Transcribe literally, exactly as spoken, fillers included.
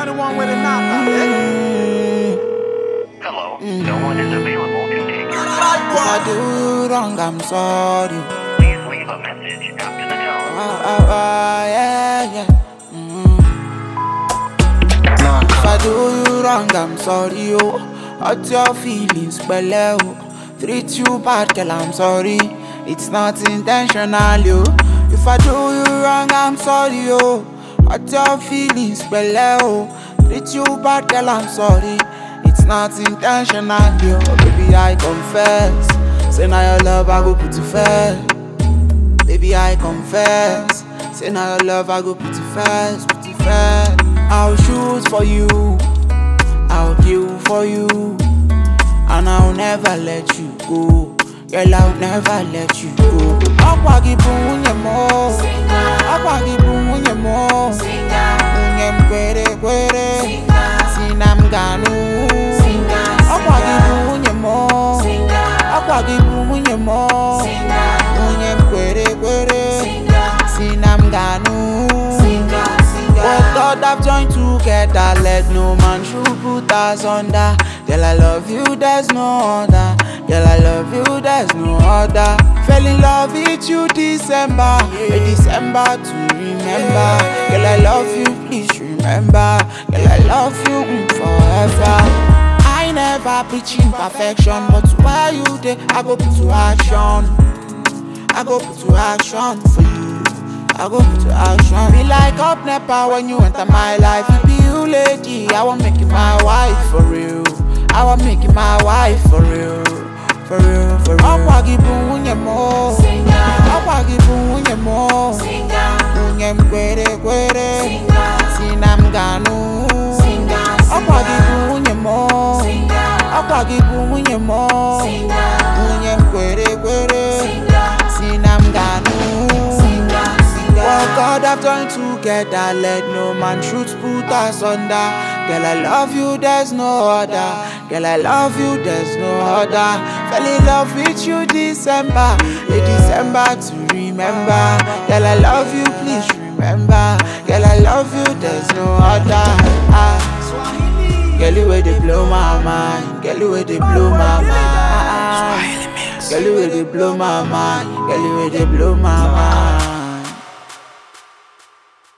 the one with a knockout, eh? Hello, no one is available to take your If I do wrong, I'm sorry. Please leave a message after the tone. Oh, oh, oh, yeah, yeah. Mm. If I do you wrong, I'm sorry, oh. Hurt your feelings, belle, oh. Treat you bad, girl, I'm sorry. It's not intentional, yo. If I do you wrong, I'm sorry, oh. Hurt your feelings, belle, oh. Treat you bad, girl, I'm sorry. It's not intentional, yo. Baby, I confess. Say now your love, I go put you first. Baby, I confess. Say now your love, I go put you first, put you first. I'll shoot for you, I'll kill for you, and I'll never let you go. Girl, I'll never let you go. I'll give you more. I'll give you more. Unyem kwere kwere, sinam ganu. I'll give you more. I'll give you more. Unyem kwere kwere, sinam ganu. What God have joined together, let no man should put us under. Girl, I love you, there's no other. Girl, I love you, there's no other. Fell in love with you December, a December to remember. Girl, I love you, please remember. Girl, I love you mm, forever. I never preaching perfection, but while you there, I go put to action. I go put to action for you. I go put to action. Be like up nepa when you enter my life. You be you lady, I want make you my wife for real. I want make you my wife for real. For real, for real. I'll give you unye mo. I'll give you unye mo. Unye mkwere kwere, sinam ganu. I'll give you unye mo. I'll give you unye mo. Unye mkwere kwere, sinam ganu. What God have joined together, let no man should put us under. Girl, I love you, there's no other. Girl, I love you, there's no other. Fell in love with you December, a December to remember. Girl, I love you, please remember. Girl, I love you, there's no other. Ah. Girl, you way they blow my mind. Girl, you way they blow my mind. Girl, you way they blow my mind. Girl, you way they blow my mind.